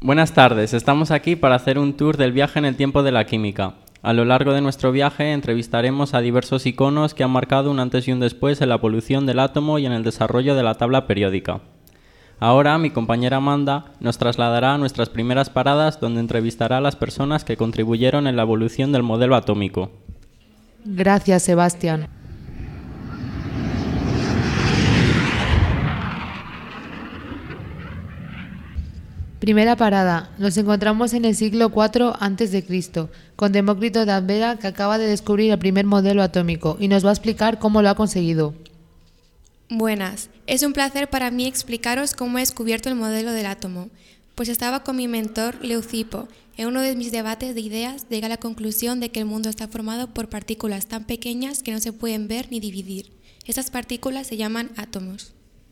Buenas tardes, estamos aquí para hacer un tour del viaje en el tiempo de la química. A lo largo de nuestro viaje entrevistaremos a diversos iconos que han marcado un antes y un después en la evolución del átomo y en el desarrollo de la tabla periódica. Ahora mi compañera Amanda nos trasladará a nuestras primeras paradas donde entrevistará a las personas que contribuyeron en la evolución del modelo atómico. Gracias, Sebastián. Primera parada. Nos encontramos en el siglo IV a.C., con Demócrito de Abdera, que acaba de descubrir el primer modelo atómico y nos va a explicar cómo lo ha conseguido. Buenas, es un placer para mí explicaros cómo he descubierto el modelo del átomo, pues estaba con mi mentor Leucipo. En uno de mis debates de ideas llegué a la conclusión de que el mundo está formado por partículas tan pequeñas que no se pueden ver ni dividir. Estas partículas se llaman átomos.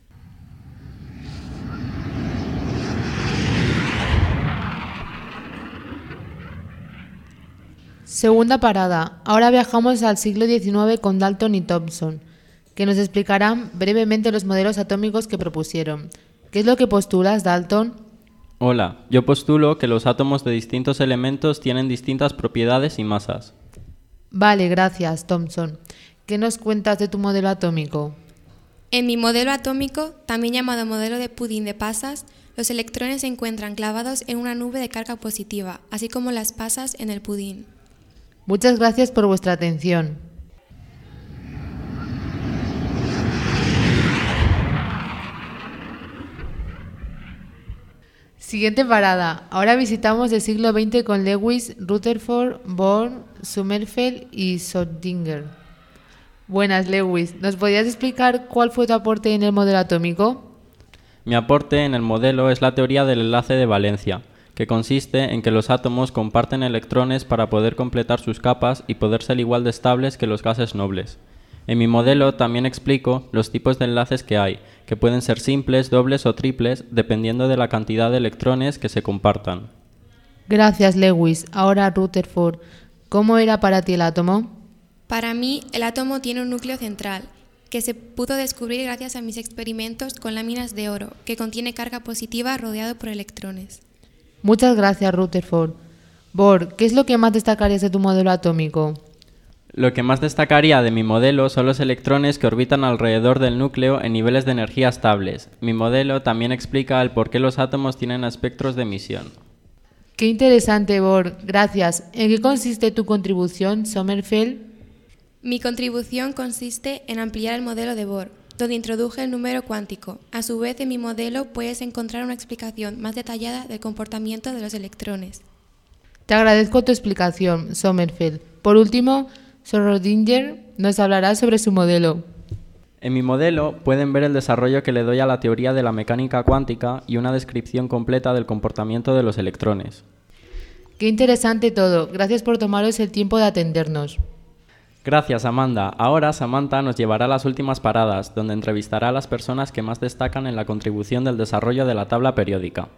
Segunda parada. Ahora viajamos al siglo XIX con Dalton y Thomson, que nos explicarán brevemente los modelos atómicos que propusieron. ¿Qué es lo que postulas, Dalton? Hola, yo postulo que los átomos de distintos elementos tienen distintas propiedades y masas. Vale, gracias, Thomson. ¿Qué nos cuentas de tu modelo atómico? En mi modelo atómico, también llamado modelo de pudín de pasas, los electrones se encuentran clavados en una nube de carga positiva, así como las pasas en el pudín. Muchas gracias por vuestra atención. Siguiente parada. Ahora visitamos el siglo XX con Lewis, Rutherford, Bohr, Sommerfeld y Schrödinger. Buenas, Lewis. ¿Nos podrías explicar cuál fue tu aporte en el modelo atómico? Mi aporte en el modelo es la teoría del enlace de valencia, que consiste en que los átomos comparten electrones para poder completar sus capas y poder ser igual de estables que los gases nobles. En mi modelo también explico los tipos de enlaces que hay, que pueden ser simples, dobles o triples, dependiendo de la cantidad de electrones que se compartan. Gracias, Lewis. Ahora, Rutherford, ¿cómo era para ti el átomo? Para mí, el átomo tiene un núcleo central, que se pudo descubrir gracias a mis experimentos con láminas de oro, que contiene carga positiva rodeado por electrones. Muchas gracias, Rutherford. Bohr, ¿qué es lo que más destacarías de tu modelo atómico? Lo que más destacaría de mi modelo son los electrones que orbitan alrededor del núcleo en niveles de energía estables. Mi modelo también explica el por qué los átomos tienen espectros de emisión. Qué interesante, Bohr. Gracias. ¿En qué consiste tu contribución, Sommerfeld? Mi contribución consiste en ampliar el modelo de Bohr, donde introduje el número cuántico. A su vez, en mi modelo puedes encontrar una explicación más detallada del comportamiento de los electrones. Te agradezco tu explicación, Sommerfeld. Por último, Schrödinger nos hablará sobre su modelo. En mi modelo pueden ver el desarrollo que le doy a la teoría de la mecánica cuántica y una descripción completa del comportamiento de los electrones. Qué interesante todo. Gracias por tomaros el tiempo de atendernos. Gracias, Amanda. Ahora Samantha nos llevará a las últimas paradas, donde entrevistará a las personas que más destacan en la contribución del desarrollo de la tabla periódica.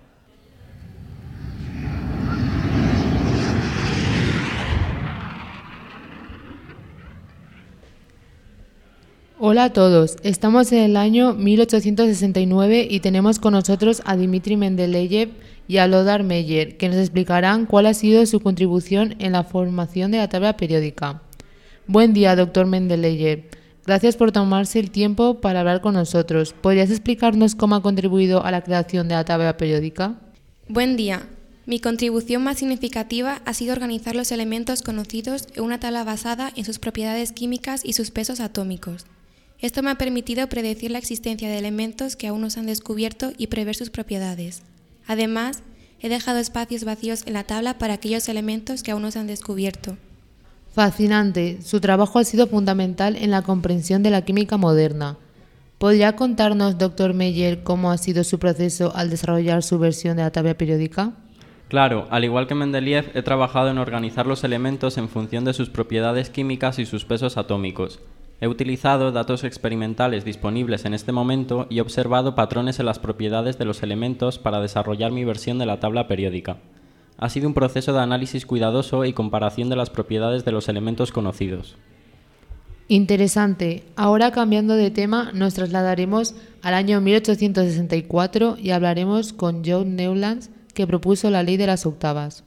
Hola a todos. Estamos en el año 1869 y tenemos con nosotros a Dmitri Mendeleev y a Lothar Meyer, que nos explicarán cuál ha sido su contribución en la formación de la tabla periódica. Buen día, doctor Mendeleev. Gracias por tomarse el tiempo para hablar con nosotros. ¿Podrías explicarnos cómo ha contribuido a la creación de la tabla periódica? Buen día. Mi contribución más significativa ha sido organizar los elementos conocidos en una tabla basada en sus propiedades químicas y sus pesos atómicos. Esto me ha permitido predecir la existencia de elementos que aún no se han descubierto y prever sus propiedades. Además, he dejado espacios vacíos en la tabla para aquellos elementos que aún no se han descubierto. Fascinante. Su trabajo ha sido fundamental en la comprensión de la química moderna. ¿Podría contarnos, doctor Meyer, cómo ha sido su proceso al desarrollar su versión de la tabla periódica? Claro, al igual que Mendeleev, he trabajado en organizar los elementos en función de sus propiedades químicas y sus pesos atómicos. He utilizado datos experimentales disponibles en este momento y he observado patrones en las propiedades de los elementos para desarrollar mi versión de la tabla periódica. Ha sido un proceso de análisis cuidadoso y comparación de las propiedades de los elementos conocidos. Interesante. Ahora, cambiando de tema, nos trasladaremos al año 1864 y hablaremos con John Newlands, que propuso la ley de las octavas.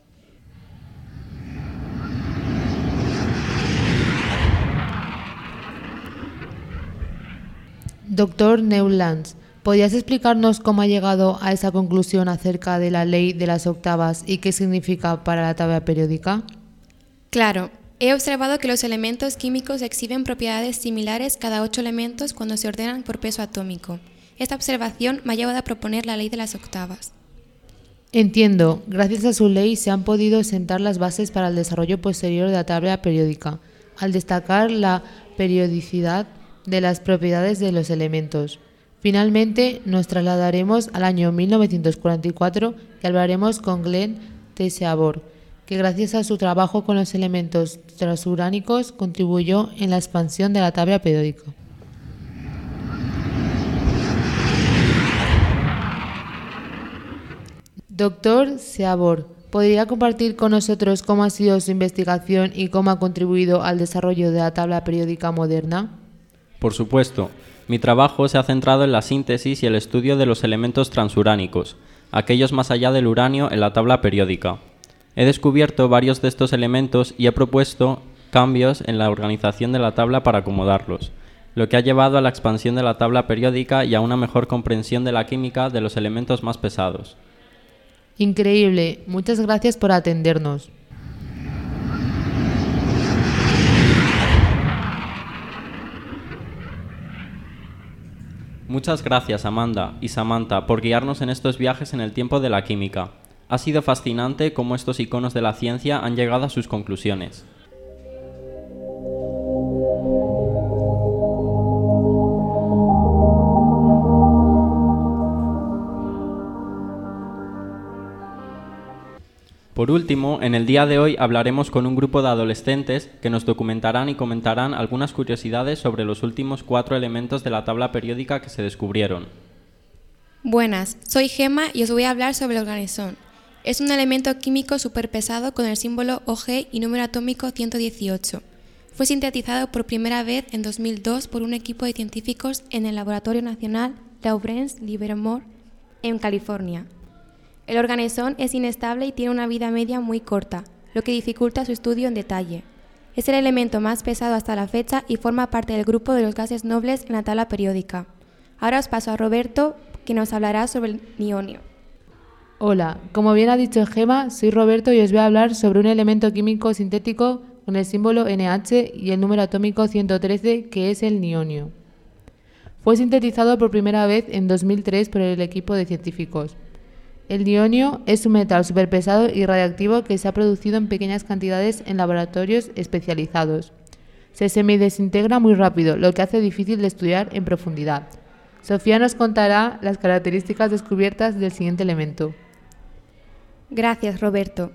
Doctor Newlands, ¿podrías explicarnos cómo ha llegado a esa conclusión acerca de la ley de las octavas y qué significa para la tabla periódica? Claro, he observado que los elementos químicos exhiben propiedades similares cada 8 elementos cuando se ordenan por peso atómico. Esta observación me ha llevado a proponer la ley de las octavas. Entiendo, gracias a su ley se han podido sentar las bases para el desarrollo posterior de la tabla periódica, al destacar la periodicidad de las propiedades de los elementos. Finalmente, nos trasladaremos al año 1944 y hablaremos con Glenn Seaborg, que gracias a su trabajo con los elementos transuránicos contribuyó en la expansión de la tabla periódica. Doctor Seaborg, ¿podría compartir con nosotros cómo ha sido su investigación y cómo ha contribuido al desarrollo de la tabla periódica moderna? Por supuesto, mi trabajo se ha centrado en la síntesis y el estudio de los elementos transuránicos, aquellos más allá del uranio en la tabla periódica. He descubierto varios de estos elementos y he propuesto cambios en la organización de la tabla para acomodarlos, lo que ha llevado a la expansión de la tabla periódica y a una mejor comprensión de la química de los elementos más pesados. Increíble, muchas gracias por atendernos. Muchas gracias, Amanda y Samantha, por guiarnos en estos viajes en el tiempo de la química. Ha sido fascinante cómo estos iconos de la ciencia han llegado a sus conclusiones. Por último, en el día de hoy hablaremos con un grupo de adolescentes que nos documentarán y comentarán algunas curiosidades sobre los últimos 4 elementos de la tabla periódica que se descubrieron. Buenas, soy Gemma y os voy a hablar sobre el organesón. Es un elemento químico superpesado con el símbolo OG y número atómico 118. Fue sintetizado por primera vez en 2002 por un equipo de científicos en el Laboratorio Nacional Lawrence Livermore en California. El organesón es inestable y tiene una vida media muy corta, lo que dificulta su estudio en detalle. Es el elemento más pesado hasta la fecha y forma parte del grupo de los gases nobles en la tabla periódica. Ahora os paso a Roberto, que nos hablará sobre el nionio. Hola, como bien ha dicho Gemma, soy Roberto y os voy a hablar sobre un elemento químico sintético con el símbolo NH y el número atómico 113, que es el nionio. Fue sintetizado por primera vez en 2003 por el equipo de científicos. El nionio es un metal superpesado y radiactivo que se ha producido en pequeñas cantidades en laboratorios especializados. Se semidesintegra muy rápido, lo que hace difícil de estudiar en profundidad. Sofía nos contará las características descubiertas del siguiente elemento. Gracias, Roberto.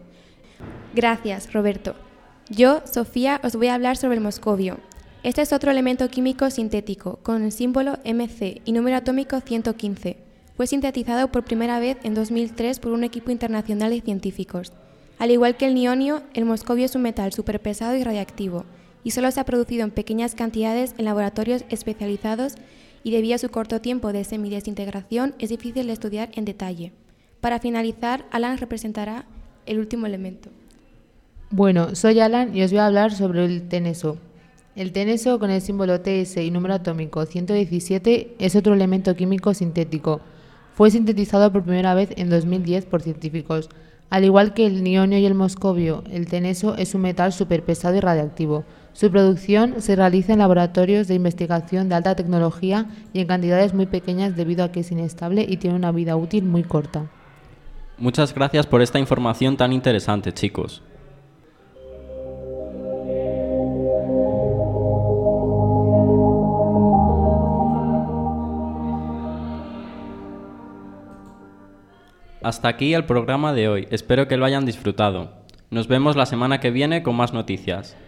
Yo, Sofía, os voy a hablar sobre el moscovio. Este es otro elemento químico sintético, con el símbolo Mc y número atómico 115. Fue sintetizado por primera vez en 2003 por un equipo internacional de científicos. Al igual que el nionio, el moscovio es un metal superpesado y radiactivo, y solo se ha producido en pequeñas cantidades en laboratorios especializados y debido a su corto tiempo de semidesintegración es difícil de estudiar en detalle. Para finalizar, Alan representará el último elemento. Bueno, soy Alan y os voy a hablar sobre el teneso. El teneso, con el símbolo TS y número atómico 117, es otro elemento químico sintético. Fue sintetizado por primera vez en 2010 por científicos. Al igual que el nionio y el moscovio, el teneso es un metal superpesado y radiactivo. Su producción se realiza en laboratorios de investigación de alta tecnología y en cantidades muy pequeñas debido a que es inestable y tiene una vida útil muy corta. Muchas gracias por esta información tan interesante, chicos. Hasta aquí el programa de hoy. Espero que lo hayan disfrutado. Nos vemos la semana que viene con más noticias.